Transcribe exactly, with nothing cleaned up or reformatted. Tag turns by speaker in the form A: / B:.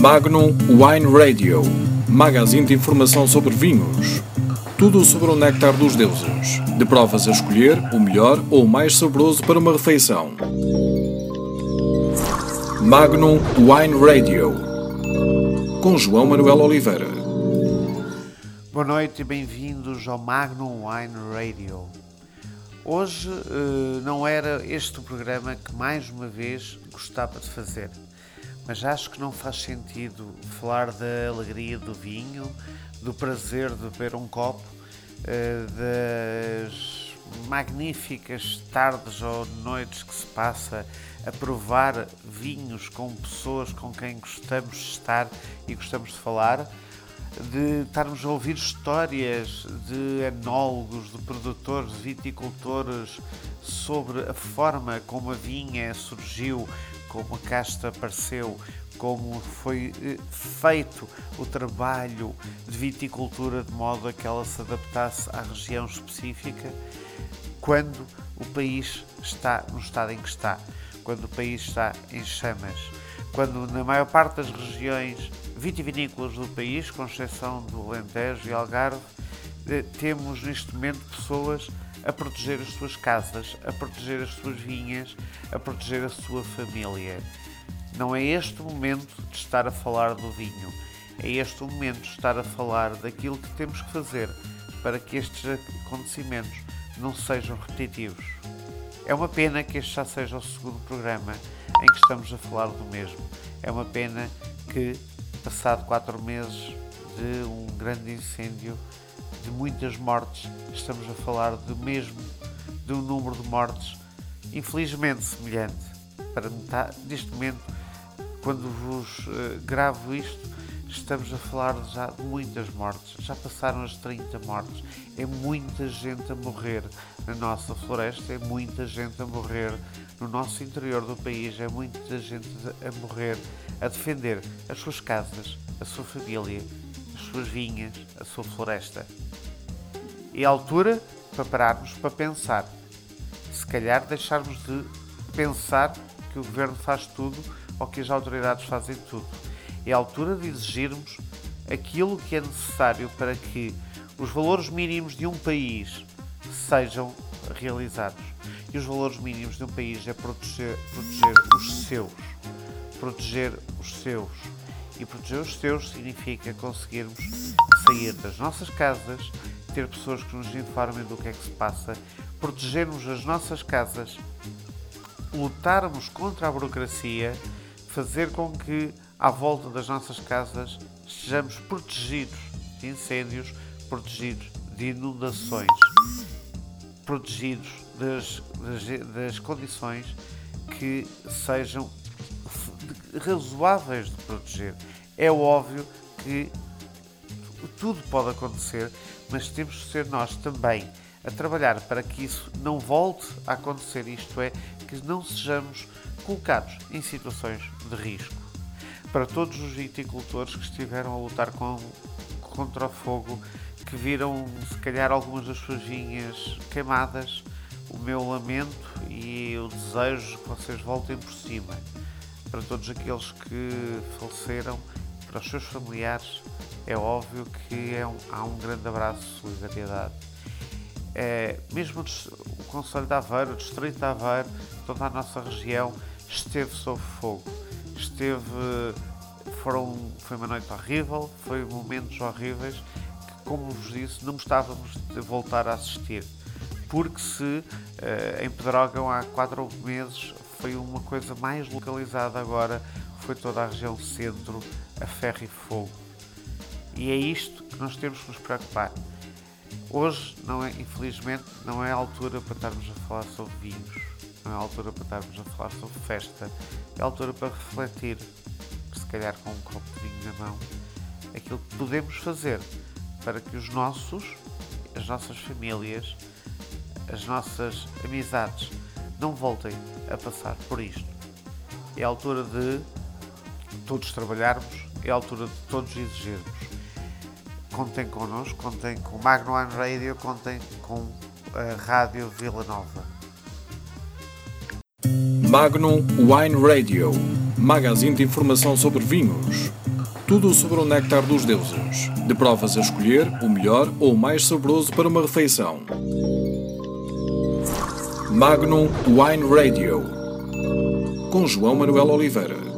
A: Magnum Wine Radio, magazine de informação sobre vinhos. Tudo sobre o néctar dos deuses. De provas a escolher, o melhor ou o mais saboroso para uma refeição. Magnum Wine Radio, com João Manuel Oliveira.
B: Boa noite e bem-vindos ao Magnum Wine Radio. Hoje uh, não era este o programa que mais uma vez gostava de fazer, mas acho que não faz sentido falar da alegria do vinho, do prazer de beber um copo, uh, das magníficas tardes ou noites que se passa a provar vinhos com pessoas com quem gostamos de estar e gostamos de falar, de estarmos a ouvir histórias de enólogos, de produtores, de viticultores sobre a forma como a vinha surgiu, como a casta apareceu, como foi feito o trabalho de viticultura de modo a que ela se adaptasse à região específica, quando o país está no estado em que está, quando o país está em chamas, quando na maior parte das regiões vitivinícolas do país, com exceção do Alentejo e Algarve, temos neste momento pessoas a proteger as suas casas, a proteger as suas vinhas, a proteger a sua família. Não é este o momento de estar a falar do vinho, é este o momento de estar a falar daquilo que temos que fazer para que estes acontecimentos não sejam repetitivos. É uma pena que este já seja o segundo programa em que estamos a falar do mesmo. É uma pena que, passado quatro meses de um grande incêndio, de muitas mortes, estamos a falar do mesmo, de um número de mortes infelizmente semelhante. Para metade, neste momento, quando vos uh, gravo isto, estamos a falar já de muitas mortes. Já passaram as trinta mortes. É muita gente a morrer na nossa floresta, é muita gente a morrer no nosso interior do país, é muita gente a morrer a defender as suas casas, a sua família, as suas vinhas, a sua floresta. É a altura para pararmos para pensar. Se calhar deixarmos de pensar que o governo faz tudo ou que as autoridades fazem tudo. É a altura de exigirmos aquilo que é necessário para que os valores mínimos de um país sejam realizados. E os valores mínimos de um país é proteger, proteger os seus. Proteger os seus. E proteger os seus significa conseguirmos sair das nossas casas, ter pessoas que nos informem do que é que se passa, protegermos as nossas casas, lutarmos contra a burocracia, fazer com que à volta das nossas casas estejamos protegidos de incêndios, protegidos de inundações, protegidos das, das, das condições que sejam razoáveis de proteger. É óbvio que tudo pode acontecer, mas temos de ser nós também a trabalhar para que isso não volte a acontecer, isto é, que não sejamos colocados em situações de risco. Para todos os viticultores que estiveram a lutar com, contra o fogo, que viram se calhar algumas das suas vinhas queimadas, o meu lamento e o desejo que vocês voltem por cima. Para todos aqueles que faleceram, para os seus familiares, é óbvio que é um, há um grande abraço de solidariedade. É, mesmo o Concelho de Aveiro, o Distrito de Aveiro, toda a nossa região esteve sob fogo. Esteve, foram, foi uma noite horrível, foi momentos horríveis que, como vos disse, não gostávamos de voltar a assistir. Porque se em Pedrógão há quatro meses foi uma coisa mais localizada, agora foi toda a região centro a ferro e fogo. E é isto que nós temos que nos preocupar. Hoje, não é, infelizmente, não é a altura para estarmos a falar sobre vinhos, não é a altura para estarmos a falar sobre festa, é a altura para refletir, se calhar com um copo de vinho na mão, aquilo que podemos fazer para que os nossos, as nossas famílias, as nossas amizades não voltem a passar por isto. É a altura de todos trabalharmos, é a altura de todos exigirmos. Contem connosco, contem com o Magnum Wine Radio, contem com a Rádio Vila Nova.
A: Magnum Wine Radio, magazine de informação sobre vinhos. Tudo sobre o néctar dos deuses. De provas a escolher, o melhor ou o mais saboroso para uma refeição. Magnum Wine Radio. Com João Manuel Oliveira.